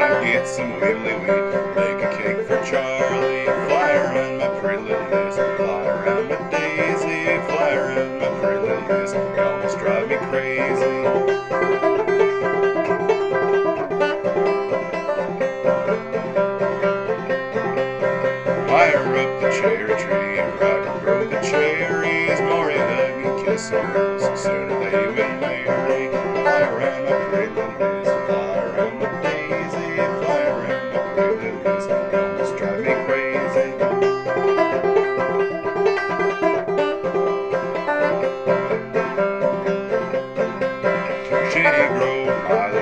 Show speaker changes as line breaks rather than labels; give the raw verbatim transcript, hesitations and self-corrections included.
get some wiggly wheat. Bake a cake for Charlie. Fly around my pretty little nest. Fly around my daisy. Fly around my pretty little nest. You almost drive me crazy. Fire up the cherry tree, rock and grow the cherries. More you hug and kiss the girls, the sooner they will marry. Fly around my pretty little nest, fly around my daisy, fly around my pretty little nest. You almost drive me crazy. Shady Grove, my